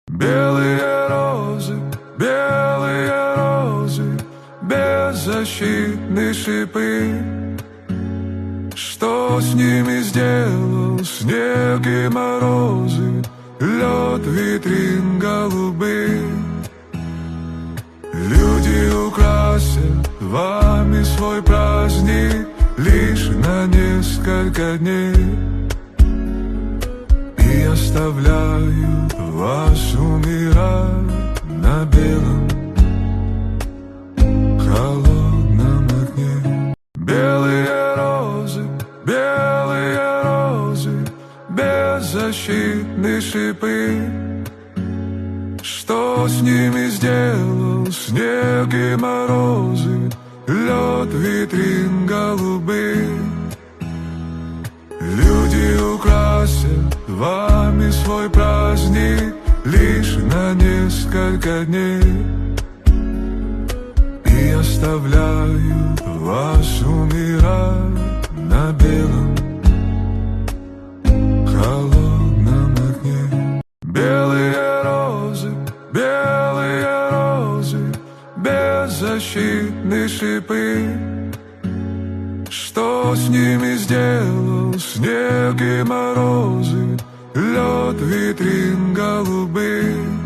белые розы, беззащитные шипы. Что с ними сделал снег и морозы, лед витрин голубых? Люди украсят вами свой праздник лишь на несколько дней и оставляют вас умирать на белом холодном огне. Белые розы, беззащитные шипы. Что с ними сделал снег и морозы, лед витрин голубых? Люди украсят вами свой праздник лишь на несколько дней и оставляют вас умирать на белом холодном огне. Белые розы, беззащитные шипы. Что с ними сделал снег и морозы, лед витрин голубых?